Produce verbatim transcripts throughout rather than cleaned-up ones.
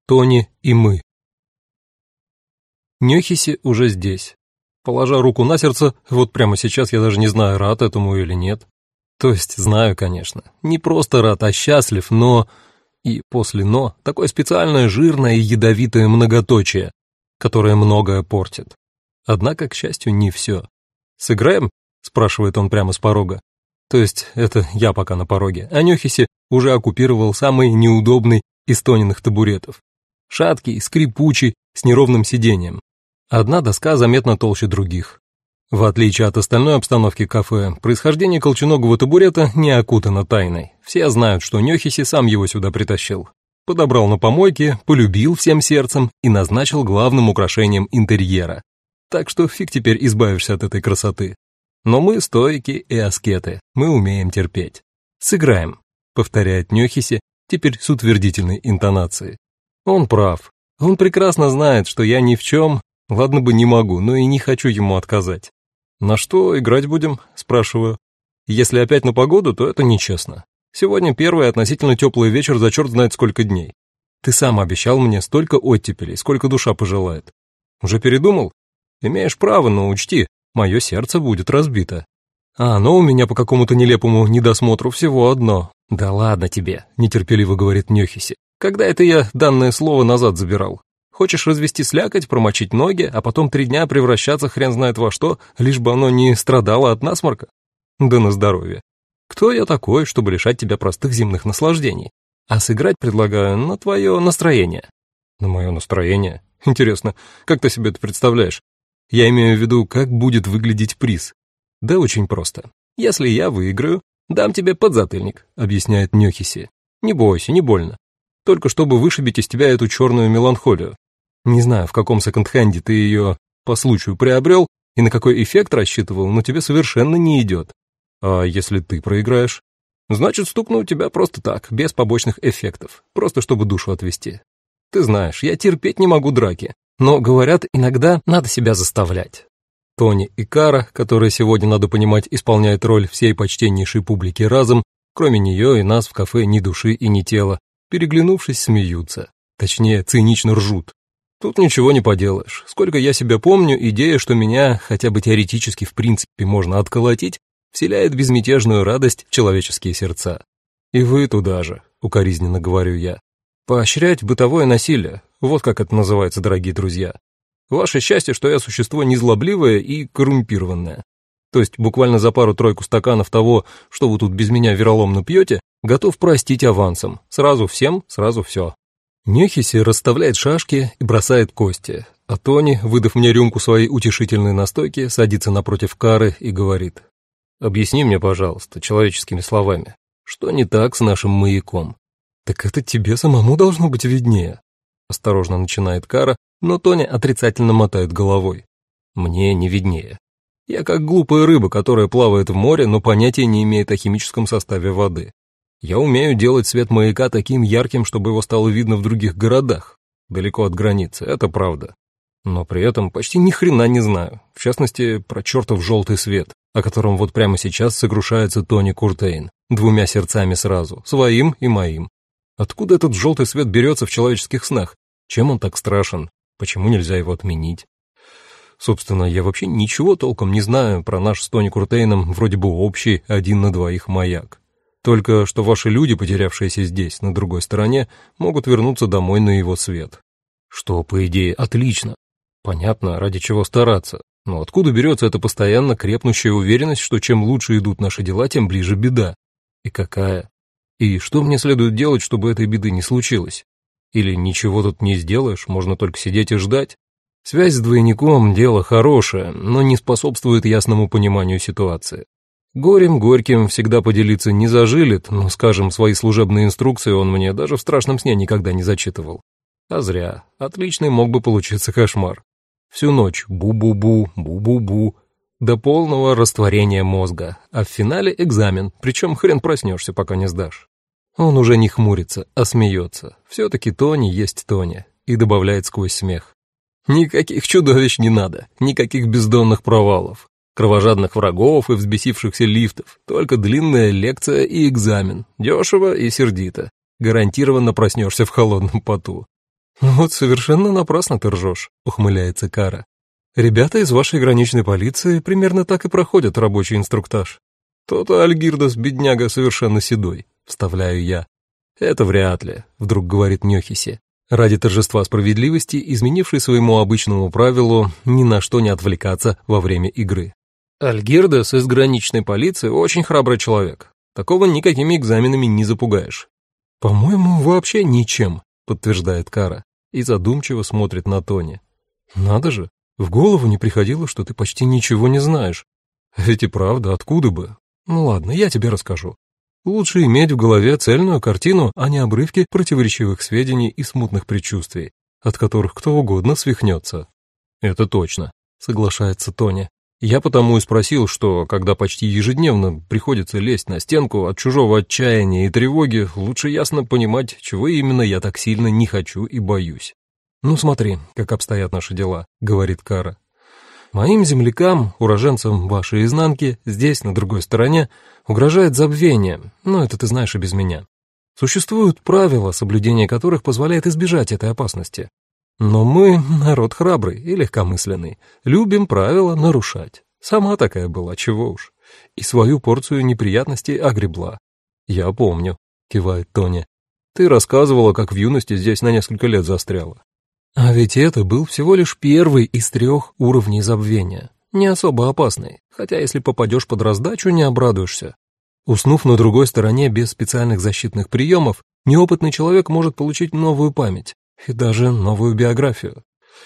Тони и мы. Нёхиси уже здесь. Положа руку на сердце, вот прямо сейчас я даже не знаю, рад этому или нет. То есть знаю, конечно. Не просто рад, а счастлив, но... И после «но» такое специальное жирное и ядовитое многоточие, которое многое портит. Однако, к счастью, не все. «Сыграем?» — спрашивает он прямо с порога. То есть это я пока на пороге, а Нёхиси уже оккупировал самый неудобный из Тониных табуретов. Шаткий, скрипучий, с неровным сиденьем. Одна доска заметно толще других. В отличие от остальной обстановки кафе, происхождение колченогого табурета не окутано тайной. Все знают, что Нёхиси сам его сюда притащил. Подобрал на помойке, полюбил всем сердцем и назначил главным украшением интерьера. Так что фиг теперь избавишься от этой красоты. Но мы стойки и аскеты, мы умеем терпеть. «Сыграем», — повторяет Нёхиси, теперь с утвердительной интонацией. Он прав. Он прекрасно знает, что я ни в чем, ладно бы не могу, но и не хочу ему отказать. «На что играть будем?» — спрашиваю. «Если опять на погоду, то это нечестно. Сегодня первый относительно теплый вечер за черт знает сколько дней. Ты сам обещал мне столько оттепелей, сколько душа пожелает. Уже передумал? Имеешь право, но учти, мое сердце будет разбито. А оно у меня по какому-то нелепому недосмотру всего одно». «Да ладно тебе», — нетерпеливо говорит Нёхиси. «Когда это я данное слово назад забирал? Хочешь развести слякоть, промочить ноги, а потом три дня превращаться хрен знает во что, лишь бы оно не страдало от насморка? Да на здоровье. Кто я такой, чтобы лишать тебя простых земных наслаждений? А сыграть предлагаю на твое настроение». «На мое настроение? Интересно, как ты себе это представляешь? Я имею в виду, как будет выглядеть приз». «Да очень просто. Если я выиграю, дам тебе подзатыльник», — объясняет Нёхиси. «Не бойся, не больно. Только чтобы вышибить из тебя эту черную меланхолию. Не знаю, в каком секонд-хенде ты ее по случаю приобрел и на какой эффект рассчитывал, но тебе совершенно не идет. А если ты проиграешь? Значит, стукну тебя просто так, без побочных эффектов, просто чтобы душу отвести. Ты знаешь, я терпеть не могу драки, но, говорят, иногда надо себя заставлять». Тони и Кара, которая сегодня, надо понимать, исполняет роль всей почтеннейшей публики разом, кроме нее и нас в кафе ни души и ни тела, переглянувшись, смеются. Точнее, цинично ржут. Тут ничего не поделаешь. Сколько я себя помню, идея, что меня хотя бы теоретически в принципе можно отколотить, вселяет безмятежную радость в человеческие сердца. И вы туда же, укоризненно говорю я. Поощрять бытовое насилие, вот как это называется, дорогие друзья. Ваше счастье, что я существо незлобливое и коррумпированное. То есть буквально за пару-тройку стаканов того, что вы тут без меня вероломно пьете, готов простить авансом. Сразу всем, сразу все. Нёхиси расставляет шашки и бросает кости, а Тони, выдав мне рюмку своей утешительной настойки, садится напротив Кары и говорит: «Объясни мне, пожалуйста, человеческими словами, что не так с нашим маяком?» «Так это тебе самому должно быть виднее», — осторожно начинает Кара, но Тони отрицательно мотает головой. «Мне не виднее. Я как глупая рыба, которая плавает в море, но понятия не имеет о химическом составе воды. Я умею делать свет маяка таким ярким, чтобы его стало видно в других городах, далеко от границы, это правда. Но при этом почти ни хрена не знаю, в частности, про чертов желтый свет, о котором вот прямо сейчас сокрушается Тони Куртейн, двумя сердцами сразу, своим и моим. Откуда этот желтый свет берется в человеческих снах? Чем он так страшен? Почему нельзя его отменить? Собственно, я вообще ничего толком не знаю про наш с Тони Куртейном вроде бы общий один на двоих маяк. Только что ваши люди, потерявшиеся здесь, на другой стороне, могут вернуться домой на его свет. Что, по идее, отлично. Понятно, ради чего стараться. Но откуда берется эта постоянно крепнущая уверенность, что чем лучше идут наши дела, тем ближе беда? И какая? И что мне следует делать, чтобы этой беды не случилось? Или ничего тут не сделаешь, можно только сидеть и ждать? Связь с двойником – дело хорошее, но не способствует ясному пониманию ситуации. Горем горьким всегда поделиться не зажилит, но, скажем, свои служебные инструкции он мне даже в страшном сне никогда не зачитывал. А зря. Отличный мог бы получиться кошмар. Всю ночь бу-бу-бу, бу-бу-бу, до полного растворения мозга, а в финале экзамен, причем хрен проснешься, пока не сдашь. Он уже не хмурится, а смеется. Все-таки Тони есть Тони, и добавляет сквозь смех. Никаких чудовищ не надо, никаких бездонных провалов, кровожадных врагов и взбесившихся лифтов, только длинная лекция и экзамен, дешево и сердито. Гарантированно проснешься в холодном поту. «Вот совершенно напрасно ты ржешь», — ухмыляется Кара. «Ребята из вашей граничной полиции примерно так и проходят рабочий инструктаж. То-то Альгирдас, бедняга, совершенно седой», — вставляю я. «Это вряд ли», — вдруг говорит Нёхиси, ради торжества справедливости, изменивший своему обычному правилу ни на что не отвлекаться во время игры. «Альгирдас из граничной полиции очень храбрый человек. Такого никакими экзаменами не запугаешь». «По-моему, вообще ничем», — подтверждает Кара и задумчиво смотрит на Тони. «Надо же, в голову не приходило, что ты почти ничего не знаешь. Ведь и правда, откуда бы? Ну ладно, я тебе расскажу. Лучше иметь в голове цельную картину, а не обрывки противоречивых сведений и смутных предчувствий, от которых кто угодно свихнется». «Это точно», — соглашается Тони. «Я потому и спросил, что, когда почти ежедневно приходится лезть на стенку от чужого отчаяния и тревоги, лучше ясно понимать, чего именно я так сильно не хочу и боюсь». «Ну смотри, как обстоят наши дела», — говорит Кара. «Моим землякам, уроженцам вашей изнанки, здесь, на другой стороне, угрожает забвение, но это ты знаешь и без меня. Существуют правила, соблюдение которых позволяет избежать этой опасности. Но мы, народ храбрый и легкомысленный, любим правила нарушать. Сама такая была, чего уж. И свою порцию неприятностей огребла». «Я помню», — кивает Тони. «Ты рассказывала, как в юности здесь на несколько лет застряла». А ведь это был всего лишь первый из трех уровней забвения, не особо опасный, хотя если попадешь под раздачу, не обрадуешься. Уснув на другой стороне без специальных защитных приемов, неопытный человек может получить новую память и даже новую биографию.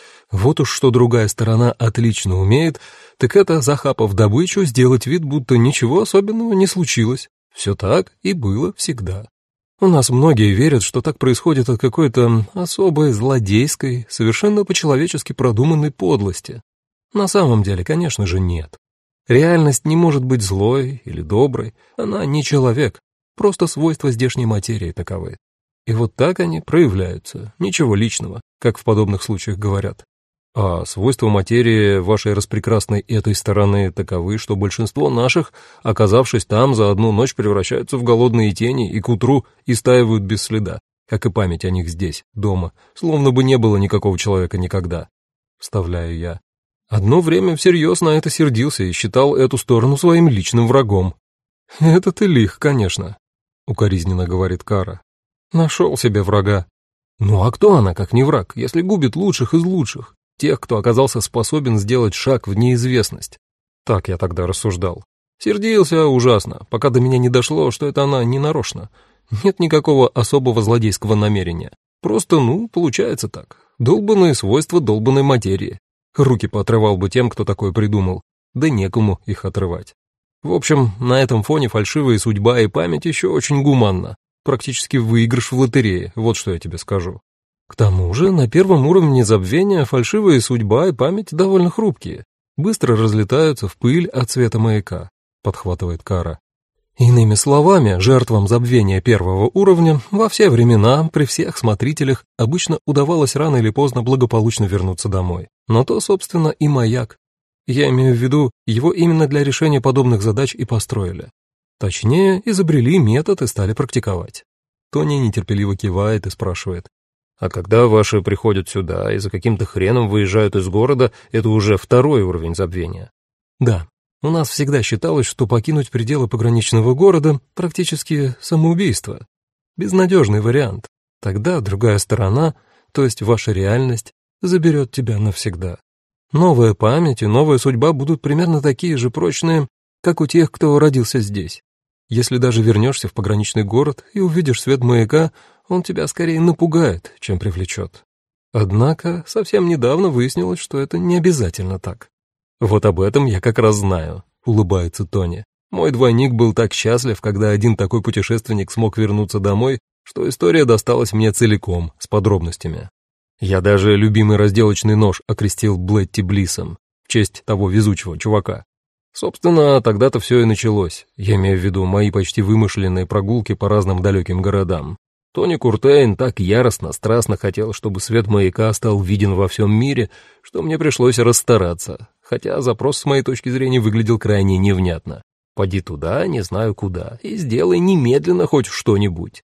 Вот уж что другая сторона отлично умеет, так это, захапав добычу, сделать вид, будто ничего особенного не случилось. Все так и было всегда. У нас многие верят, что так происходит от какой-то особой злодейской, совершенно по-человечески продуманной подлости. На самом деле, конечно же, нет. Реальность не может быть злой или доброй, она не человек, просто свойства здешней материи таковы. И вот так они проявляются, ничего личного, как в подобных случаях говорят. А свойства материи вашей распрекрасной этой стороны таковы, что большинство наших, оказавшись там, за одну ночь превращаются в голодные тени и к утру истаивают без следа, как и память о них здесь, дома, словно бы не было никакого человека никогда. Вставляю я. Одно время всерьез на это сердился и считал эту сторону своим личным врагом. «Это ты лих, конечно», — укоризненно говорит Кара. «Нашел себе врага». «Ну а кто она, как не враг, если губит лучших из лучших? Тех, кто оказался способен сделать шаг в неизвестность». Так я тогда рассуждал. Сердился ужасно, пока до меня не дошло, что это она не нарочно. Нет никакого особого злодейского намерения. Просто, ну, получается так. Долбанные свойства долбанной материи. Руки поотрывал бы тем, кто такое придумал. Да некому их отрывать. В общем, на этом фоне фальшивая судьба и память еще очень гуманна. Практически выигрыш в лотерее, вот что я тебе скажу. К тому же, на первом уровне забвения фальшивая судьба и память довольно хрупкие, быстро разлетаются в пыль от света маяка, подхватывает Кара. Иными словами, жертвам забвения первого уровня во все времена, при всех смотрителях, обычно удавалось рано или поздно благополучно вернуться домой. Но то, собственно, и маяк. Я имею в виду, его именно для решения подобных задач и построили. Точнее, изобрели метод и стали практиковать. Тони нетерпеливо кивает и спрашивает. «А когда ваши приходят сюда и за каким-то хреном выезжают из города, это уже второй уровень забвения?» «Да, у нас всегда считалось, что покинуть пределы пограничного города практически самоубийство. Безнадежный вариант. Тогда другая сторона, то есть ваша реальность, заберет тебя навсегда. Новая память и новая судьба будут примерно такие же прочные, как у тех, кто родился здесь. Если даже вернешься в пограничный город и увидишь свет маяка, он тебя скорее напугает, чем привлечет. Однако совсем недавно выяснилось, что это не обязательно так». «Вот об этом я как раз знаю», — улыбается Тони. «Мой двойник был так счастлив, когда один такой путешественник смог вернуться домой, что история досталась мне целиком, с подробностями. Я даже любимый разделочный нож окрестил Блетти Блиссом, в честь того везучего чувака. Собственно, тогда-то все и началось, я имею в виду мои почти вымышленные прогулки по разным далеким городам. Тони Куртейн так яростно, страстно хотел, чтобы свет маяка стал виден во всем мире, что мне пришлось расстараться, хотя запрос с моей точки зрения выглядел крайне невнятно. Поди туда, не знаю куда, и сделай немедленно хоть что-нибудь.